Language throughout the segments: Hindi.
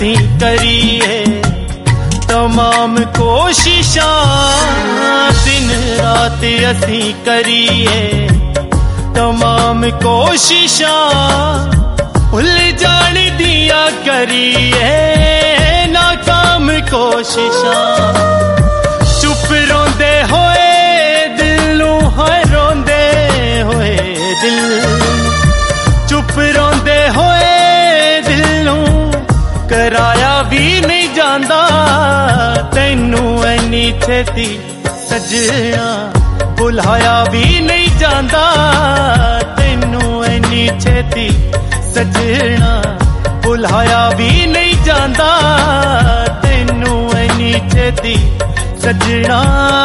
असी करिए तमाम कोशिशां दिन रात असी करिए तमाम कोशिशां भुल जान दिया करिए नाकाम कोशिशां चुप रोंदे होए दिल नू है रोंदे होए दिल चुप रोंदे होए दिल नू कराया भी नहीं जांदा तैनू ऐनी छेती सजना भुलाया भी नहीं जांदा तैनू ऐनी छेती सजना भुलाया भी नहीं जांदा तैनू ऐनी छेती सजना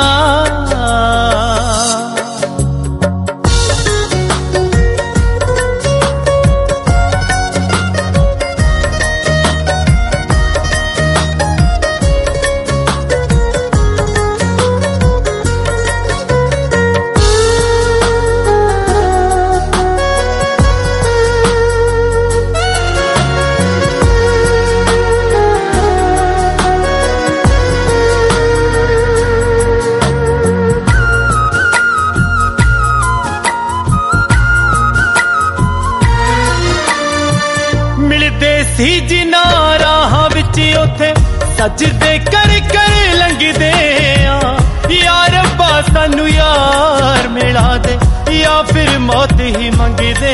सी जिना राह विच उथे सजदे कर कर लंघदे या रब्बा सानू यार मिला दे या फिर मौत ही मंगदे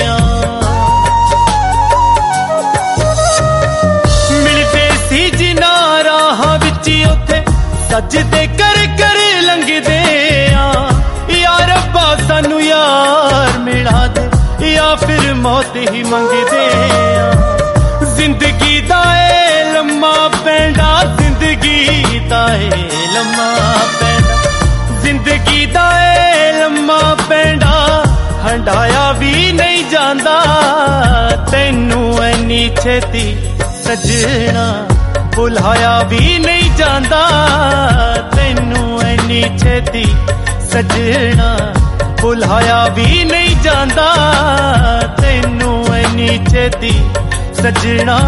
मिलदे सी जिना राह विच उथे सजदे कर कर लंघदे या रब्बा सानू यार मिला दे या फिर मौत ही मंगदे जिंदगी दाए लम्मा पैंडा जिंदगी दाए लम्मा पैंडा जिंदगी दाए लम्मा पैंडा हंडाया भी नहीं जांदा तैनू ऐनी छेती सजना भुलाया भी नहीं जांदा तैनू ऐनी छेती सजना भुलाया भी नहीं जांदा तैनू ऐनी छेती सजना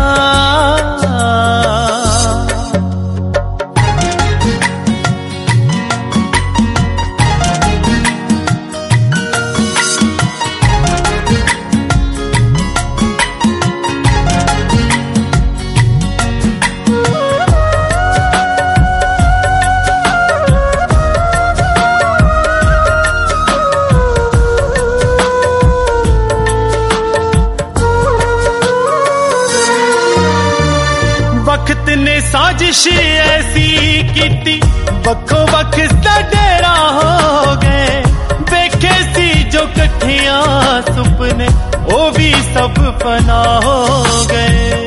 वक्त ने साजिश ऐसी कीती वक्खो वख डेरा हो गए वेखे सी जो कठियां सुपने वो भी सब फना हो गए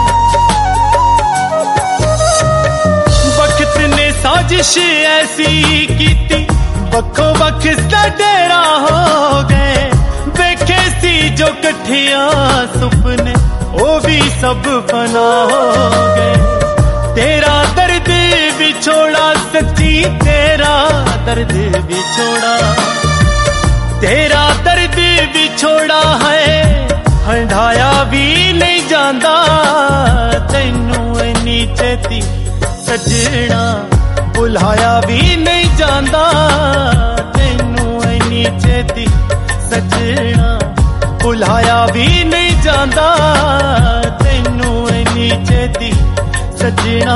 वक्त ने साजिश ऐसी कीती वक्खो वख डेरा हो गए वेखे सी जो कठियां सुपने वो भी सब फना हो गए तेरा दर्द बिछोड़ा सच्ची तेरा दर्द बिछोड़ा तेरा दर्द बिछोड़ा है हंडाया भी नहीं जांदा तैनू ऐनी छेती सजना भुलाया भी नहीं जांदा तैनू ऐनी छेती सजना भुलाया भी नहीं जांदा तैनू ऐनी छेती सजना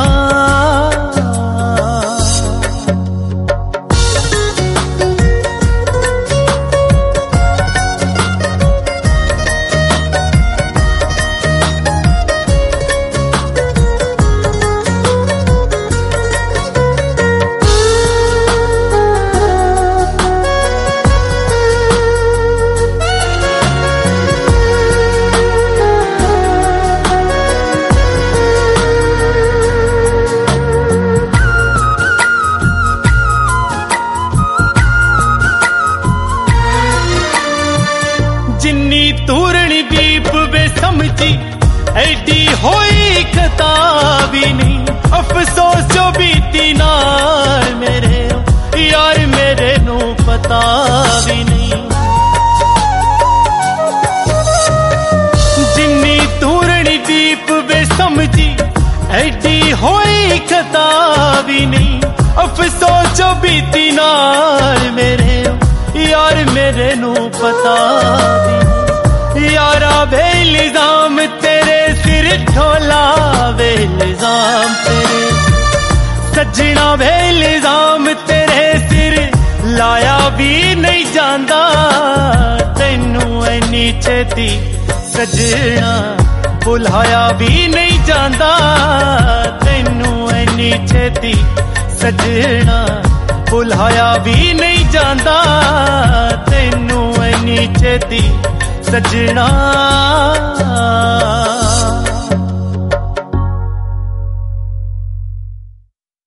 जो बीती नाल मेरे यार मेरे नू पता दी यारा वे इल्जाम तेरे सिर ठोला वे इल्जाम तेरे सजना वे इल्जाम तेरे सिर लाया भी नहीं जांदा तैनू इन्नी छेती सजना भुलाया भी नहीं जांदा तैनू इन्नी छेती सजना भुलाया भी नहीं जांदा तैनू इन्नी छेती सजना।